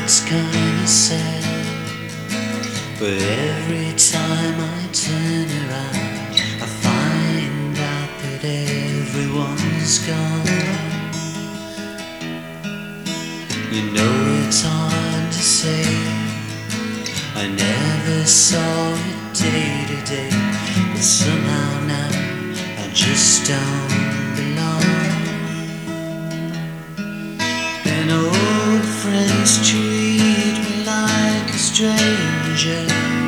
it's kinda sad, but every time I turn around I find out that everyone's gone. You know it's hard to say, I never saw it day to day, but somehow now I just don't belong. And old friends treat me like a stranger.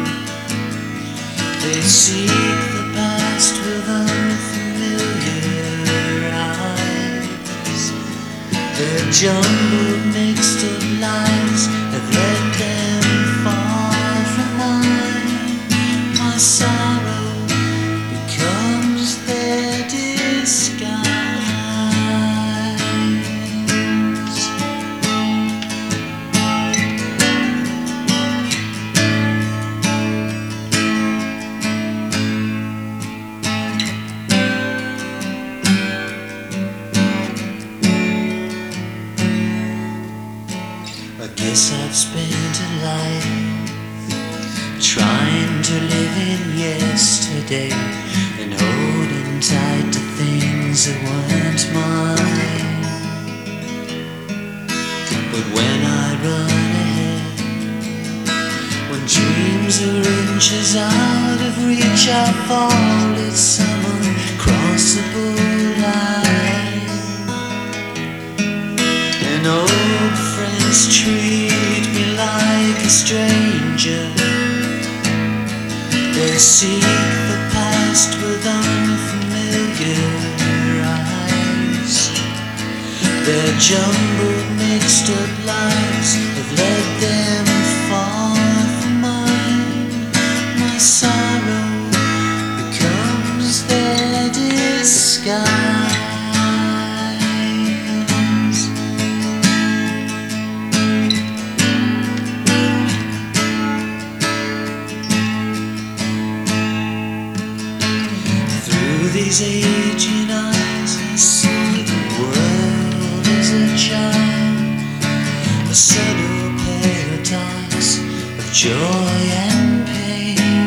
They seek the past with unfamiliar eyes. Their jumbled, mixed up lives have led them far from mine. My sorrow becomes their disguise. I guess I've spent a life trying to live in yesterday and holding tight to things that weren't mine. But when I run ahead, when dreams are inches out of reach, I fall at some uncrossable line. And old friends treat me like a stranger. They seek the past with unfamiliar eyes. Their jumbled, mixed up lives have led them far from mine. My sorrow becomes their disguise. These aging eyes, I see the world as a child, a subtle paradox of joy and pain.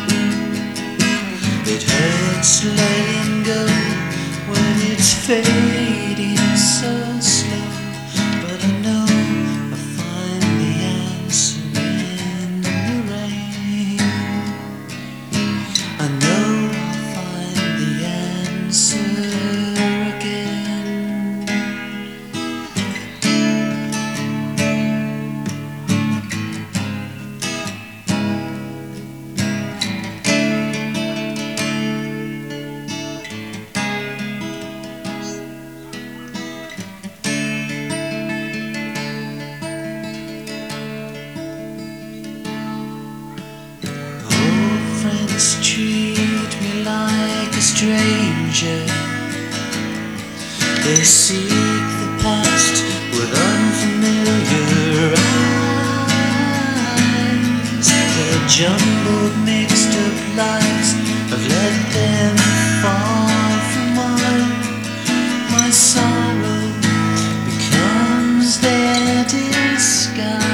It hurts letting go when it's fading so slow, but I know I'll find the answer in the rain. I know treat me like a stranger. They seek the past with unfamiliar eyes. Their jumbled, mixed up lives have led them far from mine. My sorrow becomes their disguise.